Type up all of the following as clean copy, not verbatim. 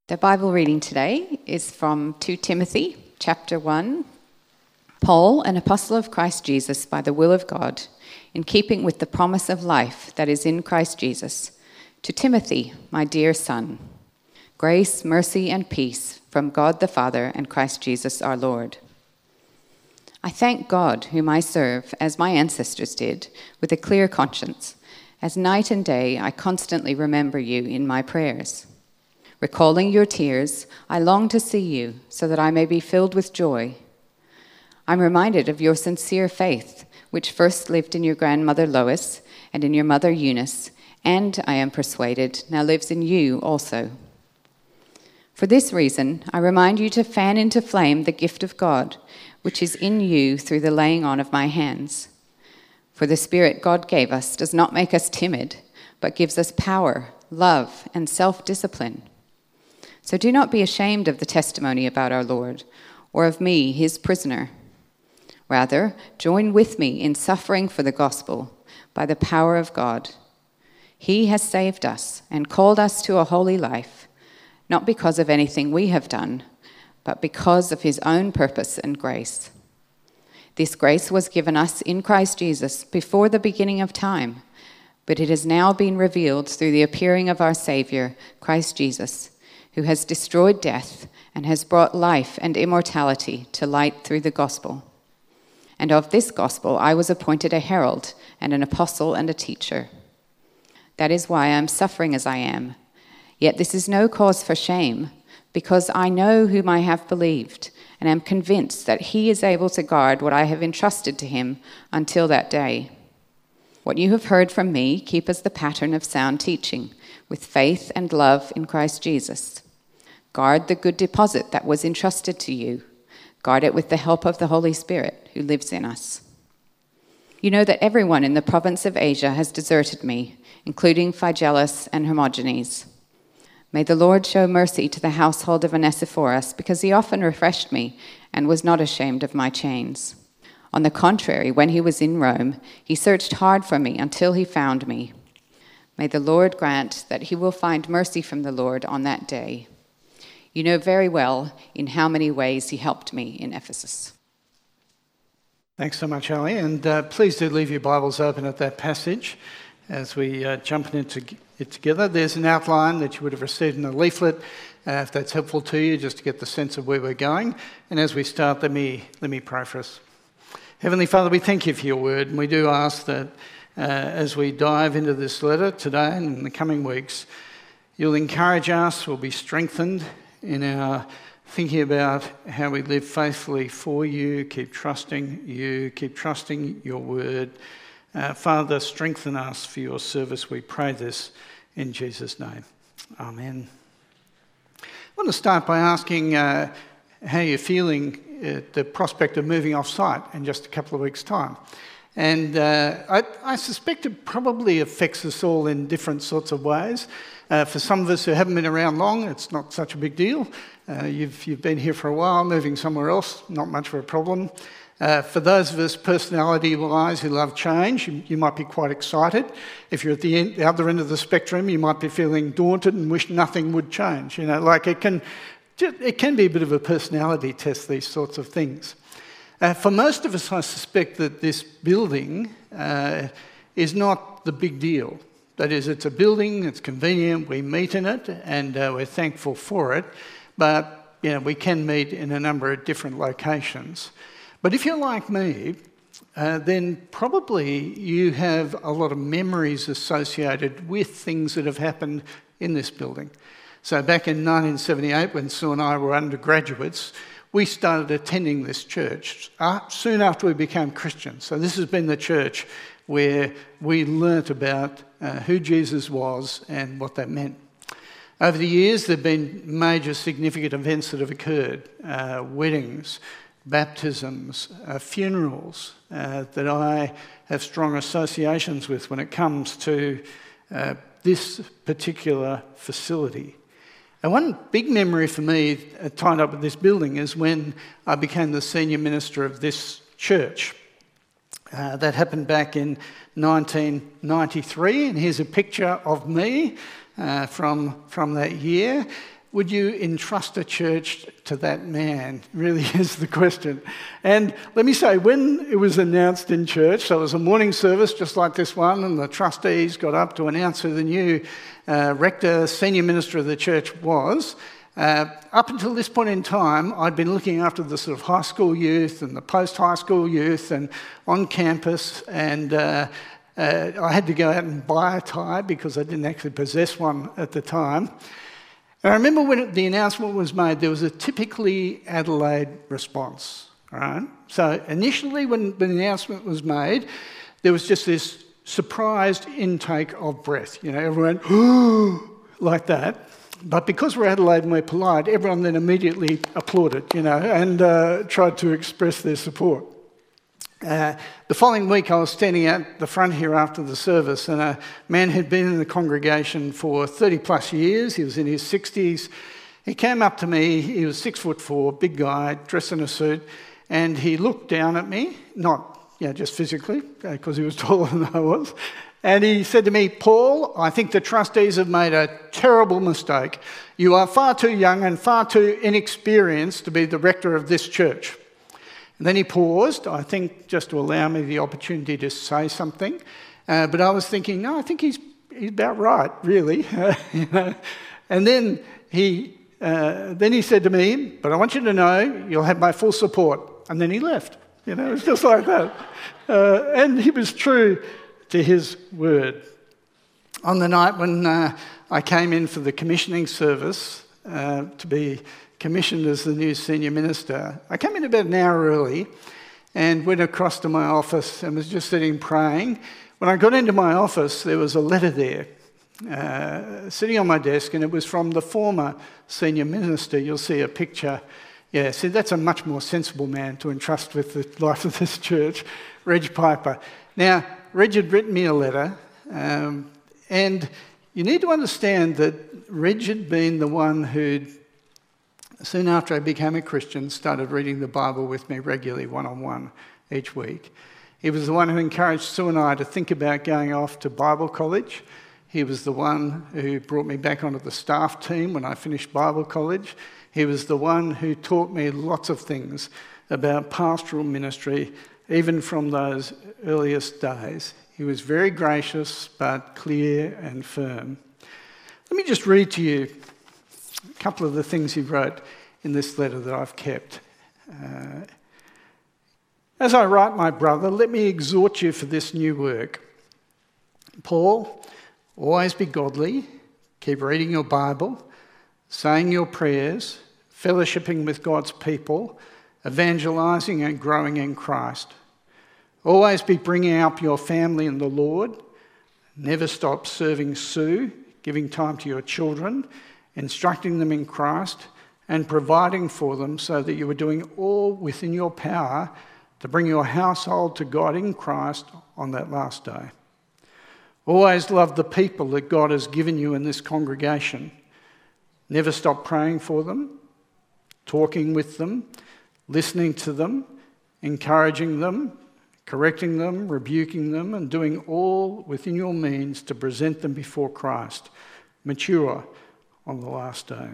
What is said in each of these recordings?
The Bible reading today is from 2 Timothy chapter 1. Paul, an apostle of Christ Jesus by the will of God, in keeping with the promise of life that is in Christ Jesus, to Timothy, my dear son, grace, mercy, and peace from God the Father and Christ Jesus our Lord. I thank God, whom I serve, as my ancestors did, with a clear conscience, as night and day I constantly remember you in my prayers. Recalling your tears, I long to see you, so that I may be filled with joy. I'm reminded of your sincere faith, which first lived in your grandmother Lois and in your mother Eunice, and, I am persuaded, now lives in you also. For this reason, I remind you to fan into flame the gift of God, which is in you through the laying on of my hands. For the Spirit God gave us does not make us timid, but gives us power, love, and self-discipline. So do not be ashamed of the testimony about our Lord, or of me, his prisoner. Rather, join with me in suffering for the gospel by the power of God. He has saved us and called us to a holy life, not because of anything we have done, but because of his own purpose and grace. This grace was given us in Christ Jesus before the beginning of time, but it has now been revealed through the appearing of our Savior, Christ Jesus, who has destroyed death and has brought life and immortality to light through the gospel. And of this gospel I was appointed a herald and an apostle and a teacher. That is why I am suffering as I am. Yet this is no cause for shame, because I know whom I have believed, and am convinced that he is able to guard what I have entrusted to him until that day. What you have heard from me, keep as the pattern of sound teaching, with faith and love in Christ Jesus. Guard the good deposit that was entrusted to you. Guard it with the help of the Holy Spirit who lives in us. You know that everyone in the province of Asia has deserted me, including Phygelus and Hermogenes. May the Lord show mercy to the household of Onesiphorus, because he often refreshed me and was not ashamed of my chains. On the contrary, when he was in Rome, he searched hard for me until he found me. May the Lord grant that he will find mercy from the Lord on that day. You know very well in how many ways he helped me in Ephesus. Thanks so much, Ali. And please do leave your Bibles open at that passage as we jump into it together. There's an outline that you would have received in a leaflet, if that's helpful to you, just to get the sense of where we're going. And as we start, let me pray for us. Heavenly Father, we thank you for your word, and we do ask that as we dive into this letter today and in the coming weeks, you'll encourage us, we'll be strengthened in our thinking about how we live faithfully for you, keep trusting your word. Father, strengthen us for your service. We pray this in Jesus' name. Amen. I want to start by asking how you're feeling at the prospect of moving off-site in just a couple of weeks' time. And I suspect it probably affects us all in different sorts of ways. For some of us who haven't been around long, it's not such a big deal. You've been here for a while, moving somewhere else, not much of a problem. For those of us personality-wise who love change, you might be quite excited. If you're at the other end of the spectrum, you might be feeling daunted and wish nothing would change. You know, like it can be a bit of a personality test, these sorts of things. For most of us, I suspect that this building is not the big deal. That is, it's a building, it's convenient, we meet in it, and we're thankful for it. But we can meet in a number of different locations. But if you're like me, then probably you have a lot of memories associated with things that have happened in this building. So back in 1978, when Sue and I were undergraduates, we started attending this church soon after we became Christians. So this has been the church where we learnt about who Jesus was and what that meant. Over the years, there have been major significant events that have occurred, weddings, baptisms, funerals, that I have strong associations with when it comes to this particular facility. And one big memory for me tied up with this building is when I became the senior minister of this church. That happened back in 1993, and here's a picture of me from that year. would you entrust a church to that man? Really is the question. And let me say, when it was announced in church, so it was a morning service just like this one, and the trustees got up to announce who the new rector, senior minister of the church was. Up until this point in time, I'd been looking after the sort of high school youth and the post-high school youth and on campus, and I had to go out and buy a tie because I didn't actually possess one at the time. And I remember when the announcement was made, there was a typically Adelaide response. All right? So initially when the announcement was made, there was just this surprised intake of breath. You know, everyone went, like that. But because we're Adelaide and we're polite, everyone then immediately applauded, you know, and tried to express their support. The following week I was standing at the front here after the service, and a man had been in the congregation for 30 plus years. He was in his 60s. He came up to me. He was 6'4", big guy, dressed in a suit, and he looked down at me, not just physically, because he was taller than I was, and he said to me, "Paul, I think the trustees have made a terrible mistake. You are far too young and far too inexperienced to be the rector of this church." And then he paused, I think just to allow me the opportunity to say something. But I was thinking, no, I think he's about right, really. You know? And then he said to me, "But I want you to know you'll have my full support." And then he left. You know, it's just like that. And he was true to his word. On the night when I came in for the commissioning service to be commissioned as the new senior minister, I came in about an hour early and went across to my office and was just sitting praying. When I got into my office, there was a letter there sitting on my desk, and it was from the former senior minister. You'll see a picture. Yeah, see, that's a much more sensible man to entrust with the life of this church, Reg Piper. Now, Reg had written me a letter, and you need to understand that Reg had been the one who'd, soon after I became a Christian, started reading the Bible with me regularly, one-on-one, each week. He was the one who encouraged Sue and I to think about going off to Bible college. He was the one who brought me back onto the staff team when I finished Bible college. He was the one who taught me lots of things about pastoral ministry, even from those earliest days. He was very gracious, but clear and firm. Let me just read to you a couple of the things he wrote in this letter that I've kept. "As I write, my brother, let me exhort you for this new work. Paul, always be godly, keep reading your Bible, saying your prayers, fellowshipping with God's people, evangelizing and growing in Christ. Always be bringing up your family in the Lord. Never stop serving Sue, giving time to your children, instructing them in Christ, and providing for them so that you are doing all within your power to bring your household to God in Christ on that last day. Always love the people that God has given you in this congregation. Never stop praying for them, talking with them, listening to them, encouraging them, correcting them, rebuking them, and doing all within your means to present them before Christ, mature on the last day.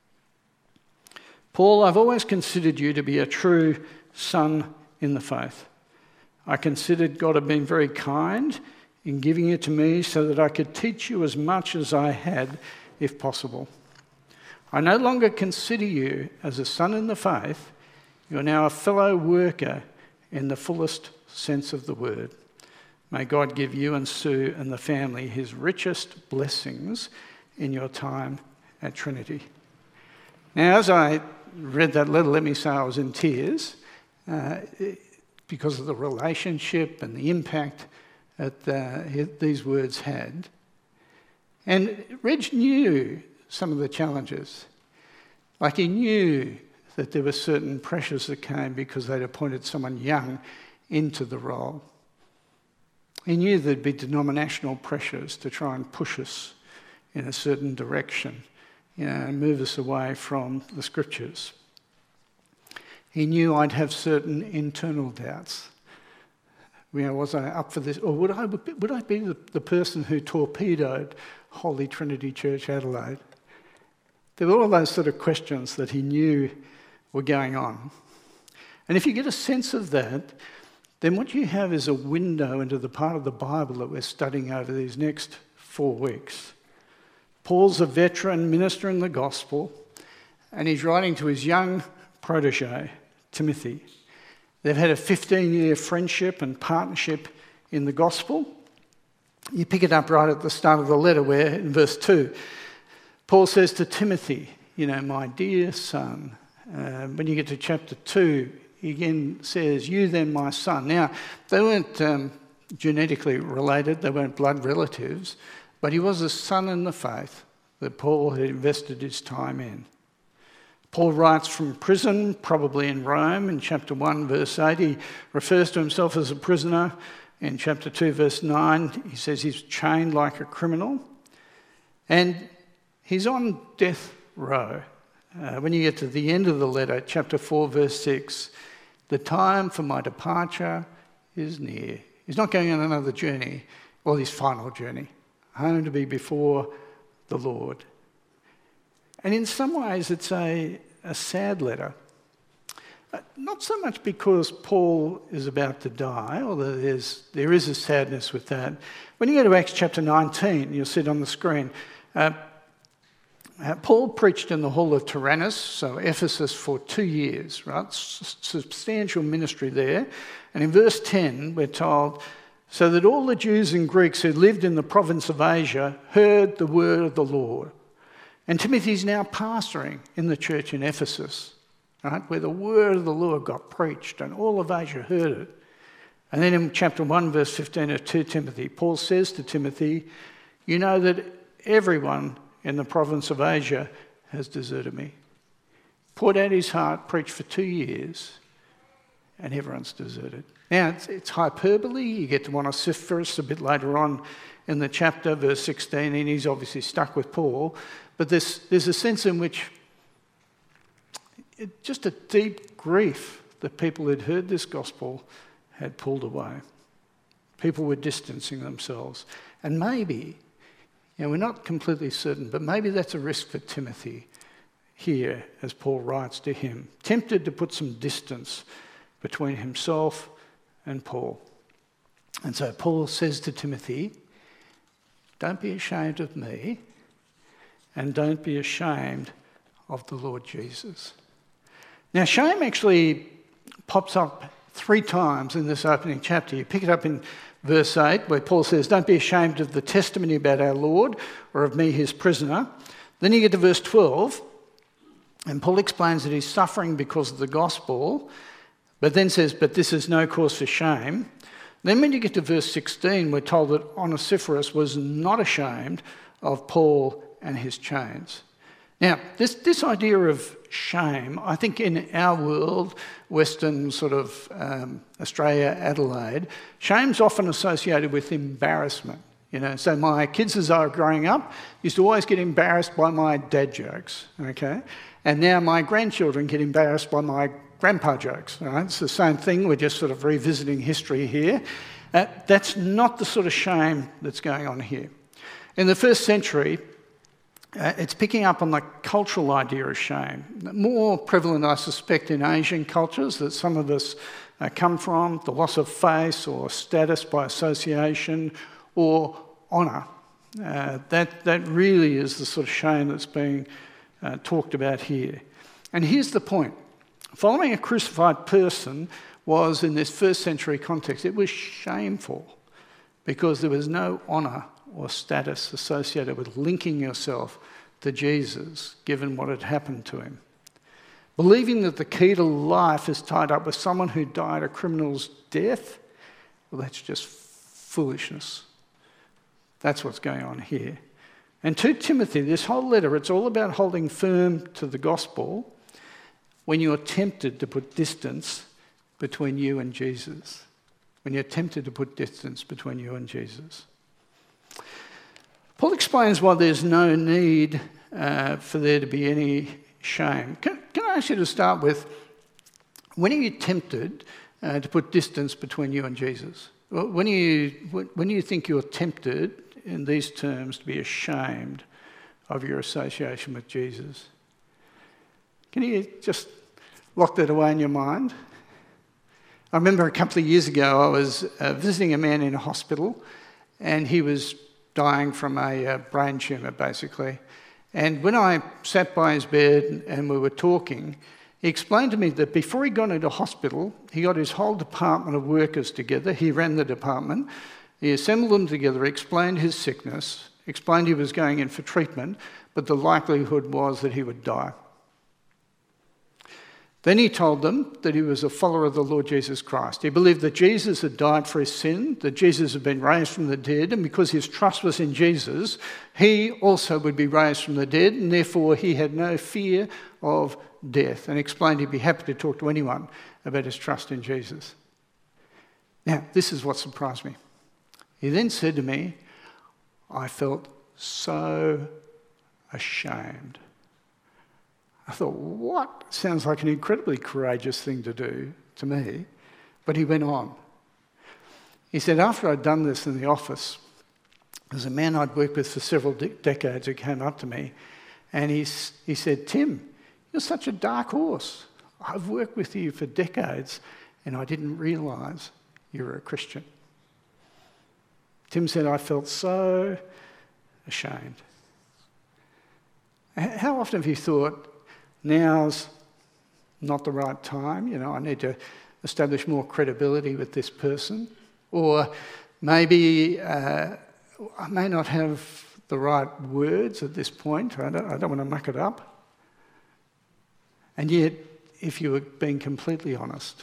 Paul, I've always considered you to be a true son in the faith. I considered God had been very kind in giving it to me so that I could teach you as much as I had, if possible. I no longer consider you as a son in the faith. You are now a fellow worker in the fullest sense of the word. May God give you and Sue and the family his richest blessings in your time at Trinity." Now, as I read that letter, let me say I was in tears because of the relationship and the impact that these words had. And Reg knew some of the challenges. Like, he knew that there were certain pressures that came because they'd appointed someone young into the role. He knew there'd be denominational pressures to try and push us in a certain direction, and move us away from the scriptures. He knew I'd have certain internal doubts. Was I up for this? Or would I be the person who torpedoed Holy Trinity Church Adelaide? There were all those sort of questions that he knew were going on. And if you get a sense of that, then what you have is a window into the part of the Bible that we're studying over these next 4 weeks. Paul's a veteran minister in the gospel, and he's writing to his young protege, Timothy. They've had a 15-year friendship and partnership in the gospel. You pick it up right at the start of the letter where in verse 2, Paul says to Timothy, my dear son. When you get to chapter 2, he again says, you then my son. Now, they weren't genetically related, they weren't blood relatives, but he was a son in the faith that Paul had invested his time in. Paul writes from prison, probably in Rome, in chapter 1, verse 8. He refers to himself as a prisoner. In chapter 2, verse 9, he says he's chained like a criminal. And he's on death row. When you get to the end of the letter, chapter 4, verse 6, the time for my departure is near. He's not going on another journey, or his final journey, home to be before the Lord. And in some ways, it's a sad letter. Not so much because Paul is about to die, although there is a sadness with that. When you go to Acts chapter 19, you'll see it on the screen, Paul preached in the hall of Tyrannus, so Ephesus, for 2 years, right? Substantial ministry there. And in verse 10, we're told, so that all the Jews and Greeks who lived in the province of Asia heard the word of the Lord. And Timothy's now pastoring in the church in Ephesus, right, where the word of the Lord got preached and all of Asia heard it. And then in chapter 1, verse 15 of 2 Timothy, Paul says to Timothy, you know that everyone in the province of Asia has deserted me. Poured out his heart, preached for 2 years, and everyone's deserted. Now, it's hyperbole. You get to Onesiphorus a bit later on in the chapter, verse 16, and he's obviously stuck with Paul. But there's a sense in which just a deep grief that people who'd heard this gospel had pulled away. People were distancing themselves. And maybe, we're not completely certain, but maybe that's a risk for Timothy here as Paul writes to him, tempted to put some distance between himself and Paul. And so Paul says to Timothy, don't be ashamed of me, and don't be ashamed of the Lord Jesus. Now, shame actually pops up 3 times in this opening chapter. You pick it up in verse 8, where Paul says, don't be ashamed of the testimony about our Lord, or of me, his prisoner. Then you get to verse 12, and Paul explains that he's suffering because of the gospel, but then says, but this is no cause for shame. Then when you get to verse 16, we're told that Onesiphorus was not ashamed of Paul and his chains. Now, this idea of shame, I think in our world, Western sort of Australia, Adelaide, shame's often associated with embarrassment. So my kids as I were growing up used to always get embarrassed by my dad jokes, okay? And now my grandchildren get embarrassed by my grandpa jokes, all right? It's the same thing, we're just sort of revisiting history here. That's not the sort of shame that's going on here. In the first century, it's picking up on the cultural idea of shame. More prevalent, I suspect, in Asian cultures that some of us come from, the loss of face or status by association or honour. That really is the sort of shame that's being talked about here. And here's the point. Following a crucified person was, in this first century context, it was shameful because there was no honour or status associated with linking yourself to Jesus, given what had happened to him. Believing that the key to life is tied up with someone who died a criminal's death, well, that's just foolishness. That's what's going on here. And to Timothy, this whole letter, it's all about holding firm to the gospel when you're tempted to put distance between you and Jesus. When you're tempted to put distance between you and Jesus. Paul explains why there's no need for there to be any shame. Can I ask you to start with, when are you tempted to put distance between you and Jesus? When do you think you're tempted, in these terms, to be ashamed of your association with Jesus. Can you just lock that away in your mind? I remember a couple of years ago I was visiting a man in a hospital, and he was dying from a brain tumour, basically. And when I sat by his bed and we were talking, he explained to me that before he got into hospital, he got his whole department of workers together. He ran the department. He assembled them together, explained his sickness, explained he was going in for treatment, but the likelihood was that he would die. Then he told them that he was a follower of the Lord Jesus Christ. He believed that Jesus had died for his sin, that Jesus had been raised from the dead, and because his trust was in Jesus, he also would be raised from the dead, and therefore he had no fear of death, and explained he'd be happy to talk to anyone about his trust in Jesus. Now, this is what surprised me. He then said to me, I felt so ashamed. I thought, what? Sounds like an incredibly courageous thing to do to me. But he went on. He said, after I'd done this in the office, there's a man I'd worked with for several decades who came up to me, and he said, Tim, you're such a dark horse. I've worked with you for decades, and I didn't realise you were a Christian. Tim said, I felt so ashamed. How often have you thought, now's not the right time, I need to establish more credibility with this person? Or maybe I may not have the right words at this point. I don't want to muck it up. And yet, if you were being completely honest,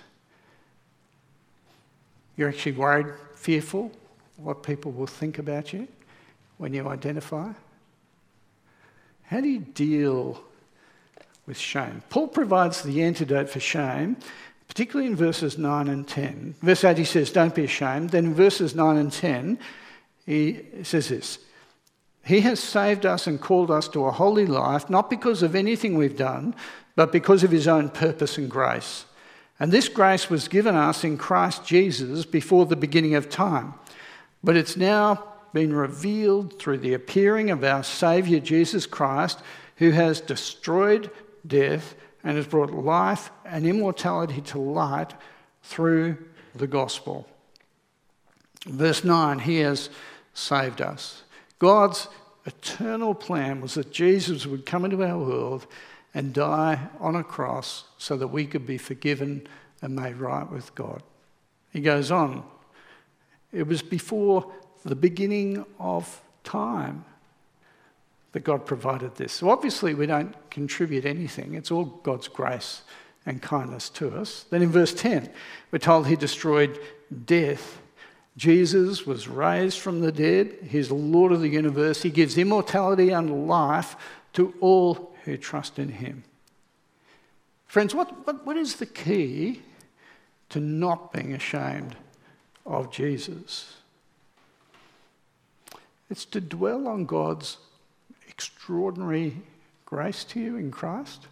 you're actually worried, fearful what people will think about you when you identify. How do you deal with shame? Paul provides the antidote for shame, particularly in verses 9 and 10. Verse 8 he says, don't be ashamed. Then in verses 9 and 10 he says this, he has saved us and called us to a holy life, not because of anything we've done, but because of his own purpose and grace. And this grace was given us in Christ Jesus before the beginning of time. But it's now been revealed through the appearing of our Saviour Jesus Christ, who has destroyed death and has brought life and immortality to light through the gospel. Verse 9, he has saved us. God's eternal plan was that Jesus would come into our world and die on a cross so that we could be forgiven and made right with God. He goes on, it was before the beginning of time that God provided this. So obviously we don't contribute anything. It's all God's grace and kindness to us. Then in verse 10, we're told he destroyed death. Jesus was raised from the dead. He's the Lord of the universe. He gives immortality and life to all who trust in him. Friends, what is the key to not being ashamed of Jesus? It's to dwell on God's extraordinary grace to you in Christ.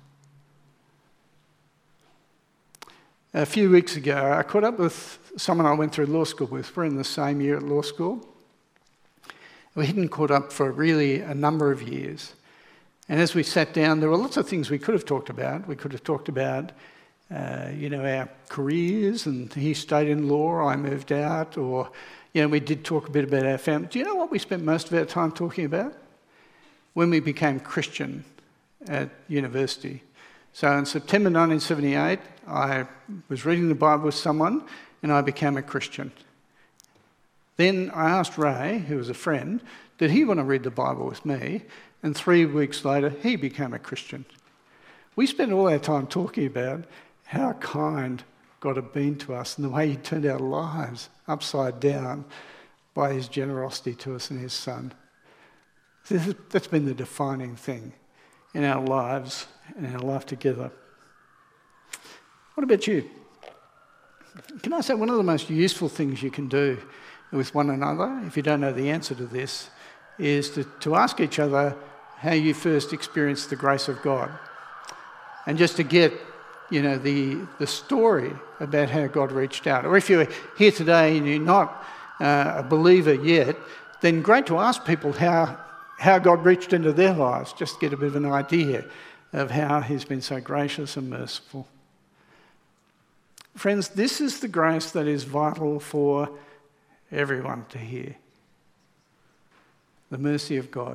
A few weeks ago, I caught up with someone I went through law school with. We're in the same year at law school. We hadn't caught up for really a number of years. And as we sat down, there were lots of things we could have talked about. We could have talked about, our careers, and he stayed in law, I moved out, or, we did talk a bit about our family. Do you know what we spent most of our time talking about? When we became Christian at university. So in September 1978, I was reading the Bible with someone and I became a Christian. Then I asked Ray, who was a friend, did he want to read the Bible with me? And 3 weeks later, he became a Christian. We spent all our time talking about how kind God had been to us and the way he turned our lives upside down by his generosity to us and his Son. That's been the defining thing in our lives and our life together. What about you? Can I say one of the most useful things you can do with one another, if you don't know the answer to this, is to ask each other how you first experienced the grace of God. And just to get, the story about how God reached out. Or if you're here today and you're not a believer yet, then great to ask people how how God reached into their lives, just to get a bit of an idea of how he's been so gracious and merciful. Friends, this is the grace that is vital for everyone to hear. The mercy of God.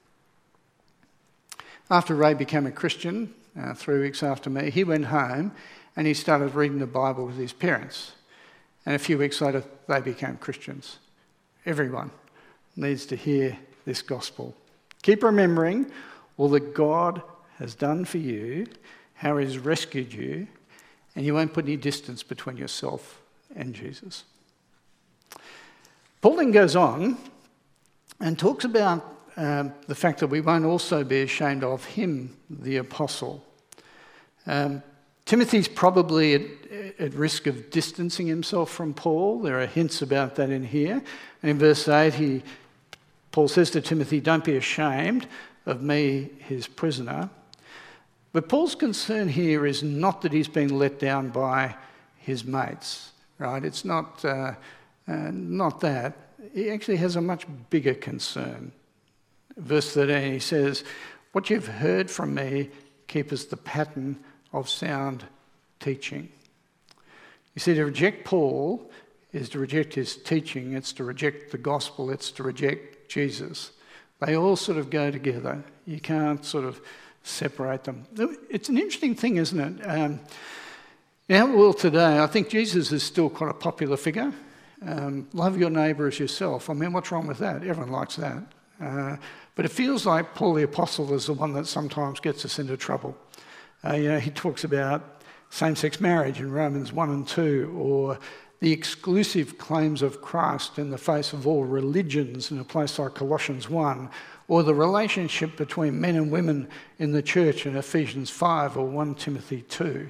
After Ray became a Christian, 3 weeks after me, he went home and he started reading the Bible with his parents. And a few weeks later, they became Christians. Everyone needs to hear this gospel. Keep remembering all that God has done for you, how he's rescued you, and you won't put any distance between yourself and Jesus. Paul then goes on and talks about the fact that we won't also be ashamed of him, the apostle. Timothy's probably at risk of distancing himself from Paul. There are hints about that in here. And in verse 8, Paul says to Timothy, "Don't be ashamed of me, his prisoner." But Paul's concern here is not that he's being let down by his mates, right? It's not that. He actually has a much bigger concern. Verse 13, he says, "What you've heard from me, keep as the pattern of sound teaching." You see, to reject Paul is to reject his teaching. It's to reject the gospel. It's to reject Jesus. They all sort of go together. You can't sort of separate them. It's an interesting thing, isn't it? In our world today, I think Jesus is still quite a popular figure. Love your neighbour as yourself. I mean, what's wrong with that? Everyone likes that. But it feels like Paul the Apostle is the one that sometimes gets us into trouble. He talks about same-sex marriage in Romans 1 and 2, or the exclusive claims of Christ in the face of all religions in a place like Colossians 1, or the relationship between men and women in the church in Ephesians 5 or 1 Timothy 2.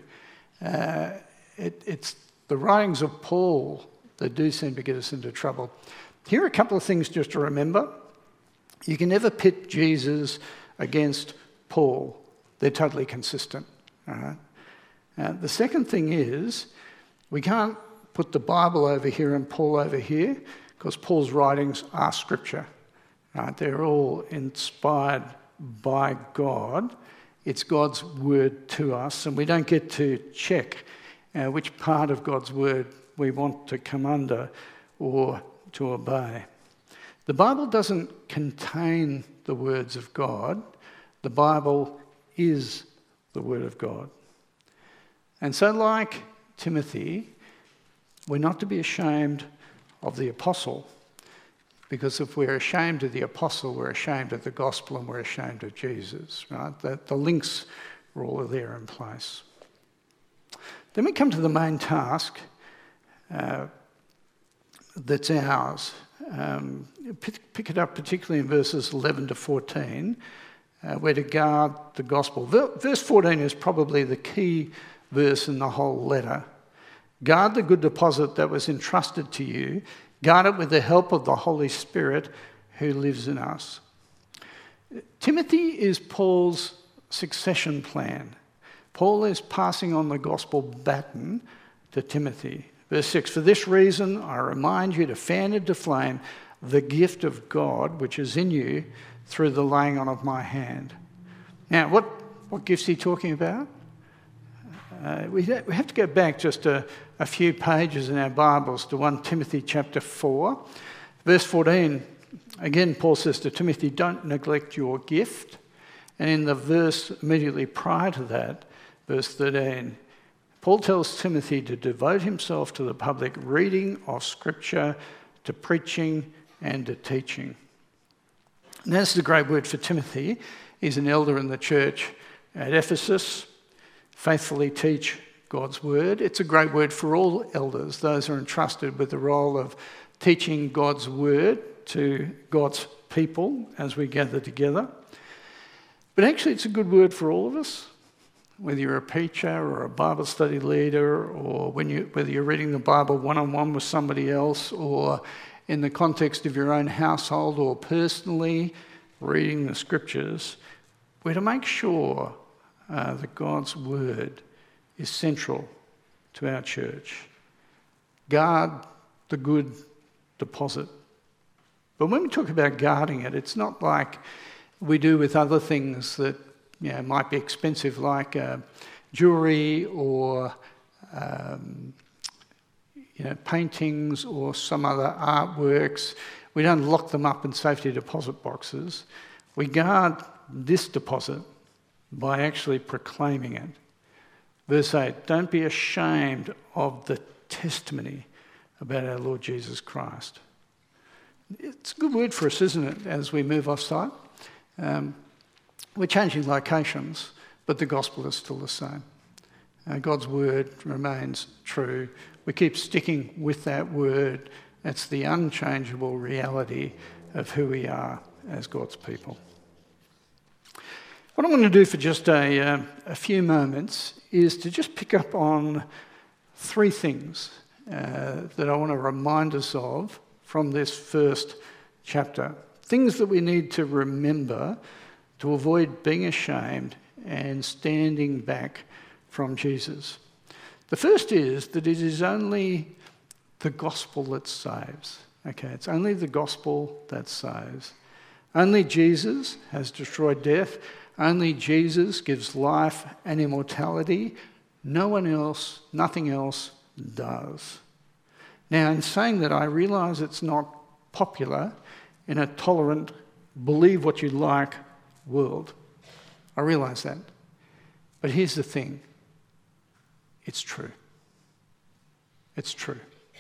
It's the writings of Paul that do seem to get us into trouble. Here are a couple of things just to remember. You can never pit Jesus against Paul. They're totally consistent. All right? The second thing is, we can't put the Bible over here and Paul over here, because Paul's writings are scripture. Right? They're all inspired by God. It's God's word to us, and we don't get to check which part of God's word we want to come under or to obey. The Bible doesn't contain the words of God. The Bible is the word of God. And so, like Timothy, we're not to be ashamed of the apostle, because if we're ashamed of the apostle, we're ashamed of the gospel and we're ashamed of Jesus, right? The links are all there in place. Then we come to the main task that's ours. Pick it up particularly in verses 11 to 14, we're to guard the gospel. Verse 14 is probably the key verse in the whole letter. Guard the good deposit that was entrusted to you. Guard it with the help of the Holy Spirit who lives in us. Timothy is Paul's succession plan. Paul is passing on the gospel baton to Timothy. Verse 6, "For this reason I remind you to fan into flame the gift of God which is in you through the laying on of my hand." Now, what gift's he talking about? We have to go back just a few pages in our Bibles to 1 Timothy chapter 4. Verse 14, again Paul says to Timothy, "Don't neglect your gift." And in the verse immediately prior to that, verse 13, Paul tells Timothy to devote himself to the public reading of Scripture, to preaching and to teaching. And that's the great word for Timothy. He's an elder in the church at Ephesus. Faithfully teach God's word. It's a great word for all elders, those who are entrusted with the role of teaching God's word to God's people as we gather together. But actually it's a good word for all of us, whether you're a preacher or a Bible study leader, or whether you're reading the Bible one-on-one with somebody else, or in the context of your own household, or personally reading the scriptures. We're to make sure that God's word is central to our church. Guard the good deposit. But when we talk about guarding it, it's not like we do with other things that might be expensive, like jewellery or paintings or some other artworks. We don't lock them up in safety deposit boxes. We guard this deposit by actually proclaiming it. Verse 8, don't be ashamed of the testimony about our Lord Jesus Christ. It's a good word for us, isn't it, as we move off-site? We're changing locations, but the gospel is still the same. God's word remains true. We keep sticking with that word. It's the unchangeable reality of who we are as God's people. What I want to do for just a few moments is to just pick up on three things that I want to remind us of from this first chapter. Things that we need to remember to avoid being ashamed and standing back from Jesus. The first is that it is only the gospel that saves. Okay, it's only the gospel that saves. Only Jesus has destroyed death. Only Jesus gives life and immortality. No one else, nothing else does. Now, in saying that, I realise it's not popular in a tolerant, believe what you like world. I realise that. But here's the thing. It's true. It's true.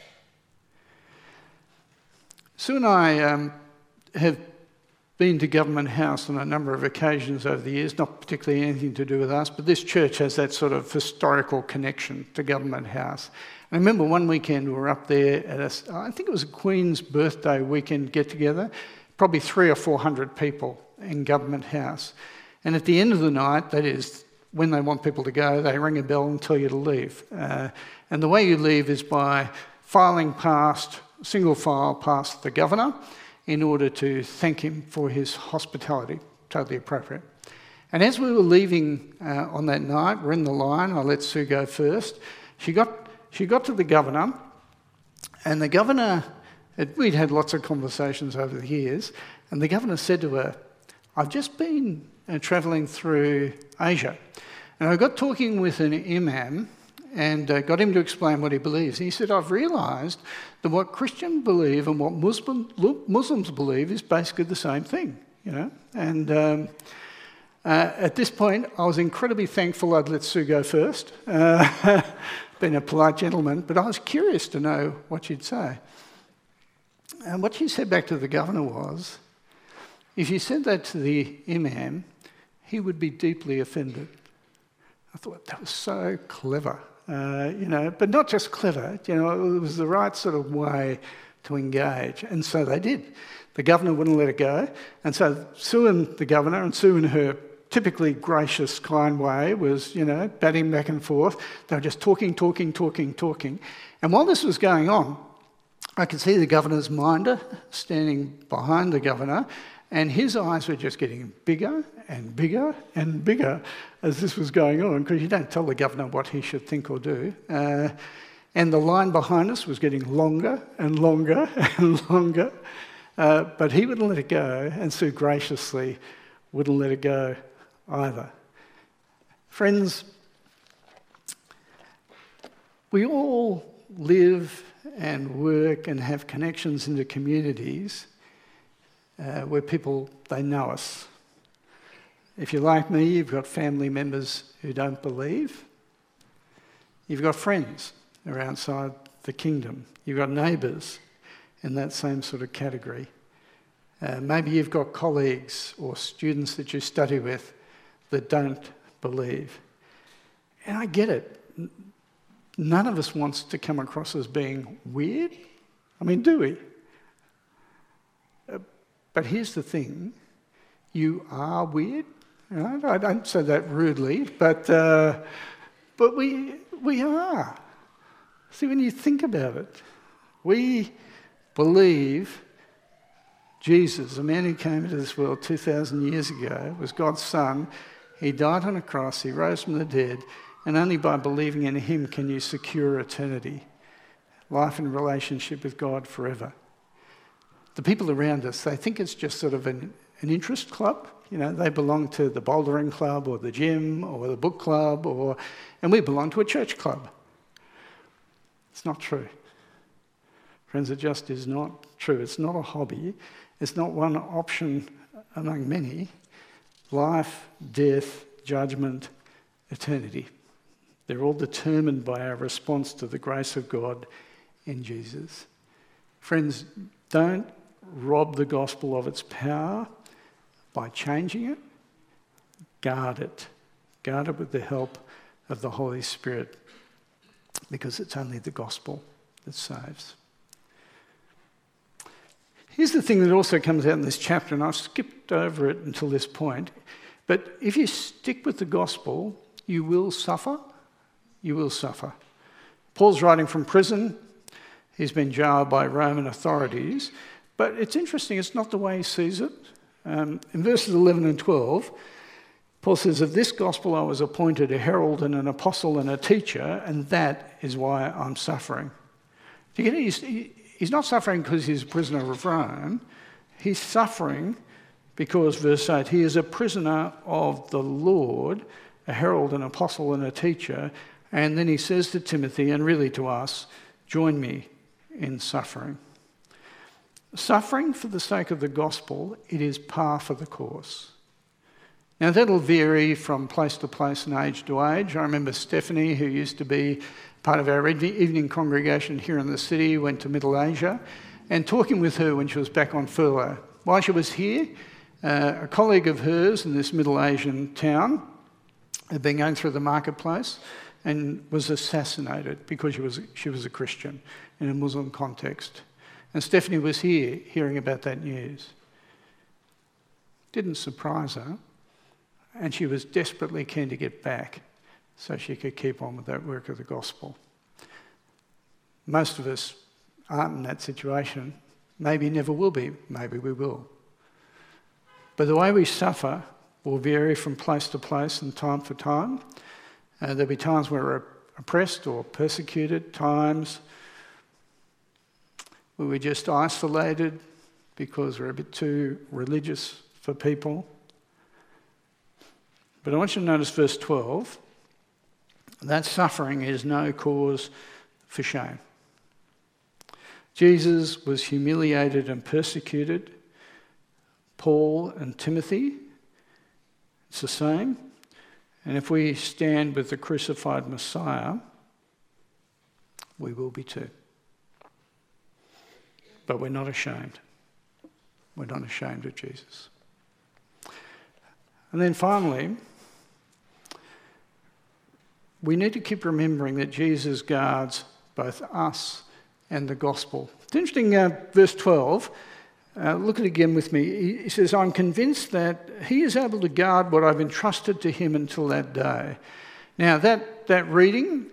Sue and I have been to Government House on a number of occasions over the years, not particularly anything to do with us, but this church has that sort of historical connection to Government House. I remember one weekend we were up there at I think it was a Queen's birthday weekend get-together, probably 300 or 400 people in Government House. And at the end of the night, that is, when they want people to go, they ring a bell and tell you to leave. And the way you leave is by filing past, single file past the governor in order to thank him for his hospitality. Totally appropriate. And as we were leaving on that night, we're in the line, I let Sue go first. She got to the governor, and the governor, we'd had lots of conversations over the years, and the governor said to her, I've just been travelling through Asia, and I got talking with an imam and got him to explain what he believes. And he said, I've realised that what Christians believe and what Muslims believe is basically the same thing, And at this point, I was incredibly thankful I'd let Sue go first, being a polite gentleman, but I was curious to know what she'd say. And what she said back to the governor was, if you said that to the imam, he would be deeply offended. I thought that was so clever. But not just clever, it was the right sort of way to engage. And so they did. The governor wouldn't let it go. And so Sue and the governor, and Sue in her typically gracious, kind way, was, batting back and forth. They were just talking. And while this was going on, I could see the governor's minder standing behind the governor, and his eyes were just getting bigger and bigger and bigger as this was going on, because you don't tell the governor what he should think or do. And the line behind us was getting longer and longer and longer. But he wouldn't let it go, and Sue graciously wouldn't let it go either. Friends, we all live and work and have connections into communities where people, they know us. If you're like me, you've got family members who don't believe. You've got friends who are outside the kingdom. You've got neighbours in that same sort of category. Maybe you've got colleagues or students that you study with that don't believe. And I get it. None of us wants to come across as being weird. I mean, do we? But here's the thing. You are weird. I don't say that rudely, but we are. See, when you think about it, we believe Jesus, the man who came into this world 2,000 years ago, was God's Son. He died on a cross, he rose from the dead, and only by believing in him can you secure eternity, life and relationship with God forever. the people around us, they think it's just sort of an interest club. You know, they belong to the bouldering club or the gym or the book club, and we belong to a church club. It's not true. Friends, it just is not true. It's not a hobby. It's not one option among many. Life, death, judgment, eternity. They're all determined by our response to the grace of God in Jesus. Friends, don't rob the gospel of its power by changing it. Guard it. Guard it with the help of the Holy Spirit, because it's only the gospel that saves. Here's the thing that also comes out in this chapter, and I've skipped over it until this point, but if you stick with the gospel, you will suffer. You will suffer. Paul's writing from prison. He's been jailed by Roman authorities, but it's interesting, it's not the way he sees it. In verses 11 and 12, Paul says, "Of this gospel I was appointed a herald and an apostle and a teacher, and that is why I'm suffering." Do you get it? He's not suffering because he's a prisoner of Rome. He's suffering because, verse 8, he is a prisoner of the Lord, a herald, an apostle and a teacher. And then he says to Timothy, and really to us, join me in suffering. Suffering for the sake of the gospel, it is par for the course. Now that'll vary from place to place and age to age. I remember Stephanie, who used to be part of our evening congregation here in the city, went to Middle Asia, and talking with her when she was back on furlough. While she was here, a colleague of hers in this Middle Asian town had been going through the marketplace and was assassinated because she was a Christian in a Muslim context. And Stephanie was here hearing about that news. Didn't surprise her, and she was desperately keen to get back so she could keep on with that work of the gospel. Most of us aren't in that situation. Maybe never will be. Maybe we will. But the way we suffer will vary from place to place and time for time. There'll be times where we're oppressed or persecuted, times where we're just isolated because we're a bit too religious for people. But I want you to notice verse 12. That suffering is no cause for shame. Jesus was humiliated and persecuted. Paul and Timothy, it's the same. And if we stand with the crucified Messiah, we will be too. But we're not ashamed. We're not ashamed of Jesus. And then finally, we need to keep remembering that Jesus guards both us and the gospel. It's interesting, verse 12, look at it again with me. He says, "I'm convinced that he is able to guard what I've entrusted to him until that day." Now, that reading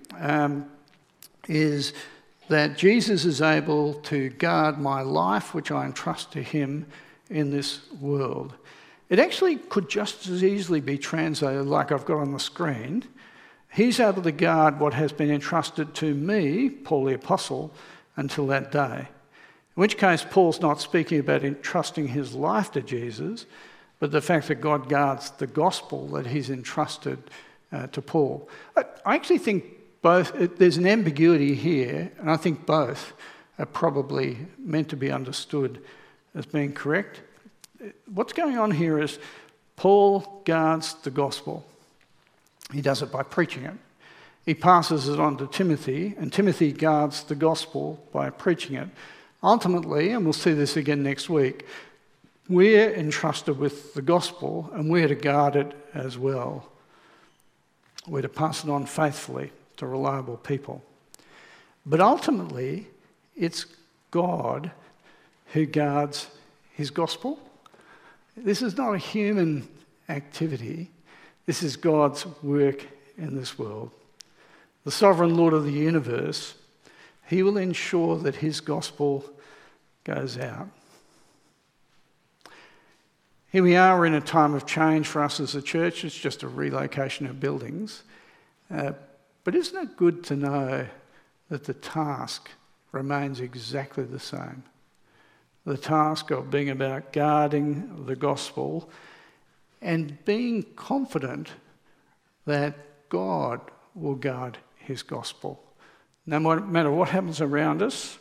is that Jesus is able to guard my life, which I entrust to him in this world. It actually could just as easily be translated like I've got on the screen. He's able to guard what has been entrusted to me, Paul the Apostle, until that day. In which case, Paul's not speaking about entrusting his life to Jesus, but the fact that God guards the gospel that he's entrusted to Paul. I actually think there's an ambiguity here, and I think both are probably meant to be understood as being correct. What's going on here is Paul guards the gospel. He does it by preaching it. He passes it on to Timothy, and Timothy guards the gospel by preaching it. Ultimately, and we'll see this again next week, we're entrusted with the gospel and we're to guard it as well. We're to pass it on faithfully to reliable people. But ultimately, it's God who guards his gospel. This is not a human activity. This is God's work in this world. The sovereign Lord of the universe, he will ensure that his gospel goes out. Here we are in a time of change for us as a church. It's just a relocation of buildings. But isn't it good to know that the task remains exactly the same? the task of being about guarding the gospel and being confident that God will guard his gospel. No matter what happens around us,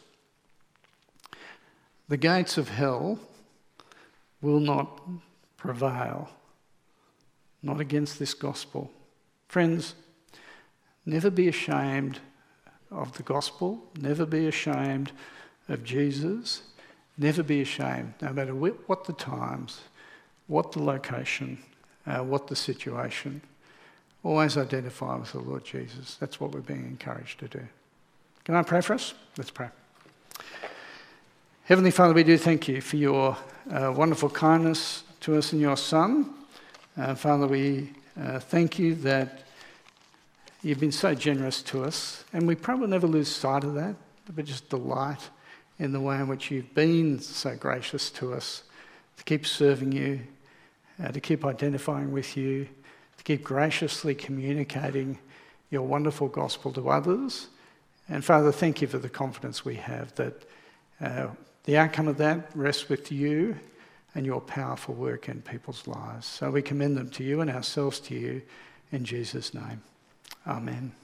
the gates of hell will not prevail, not against this gospel. Friends, never be ashamed of the gospel, never be ashamed of Jesus, never be ashamed, no matter what the times, what the location, what the situation. Always identify with the Lord Jesus. That's what we're being encouraged to do. Can I pray for us? Let's pray. Heavenly Father, we do thank you for your wonderful kindness to us in your Son. Father, we thank you that you've been so generous to us, and we probably never lose sight of that, but just delight in the way in which you've been so gracious to us, to keep serving you, to keep identifying with you, to keep graciously communicating your wonderful gospel to others. And Father, thank you for the confidence we have that the outcome of that rests with you and your powerful work in people's lives. So we commend them to you and ourselves to you in Jesus' name. Amen.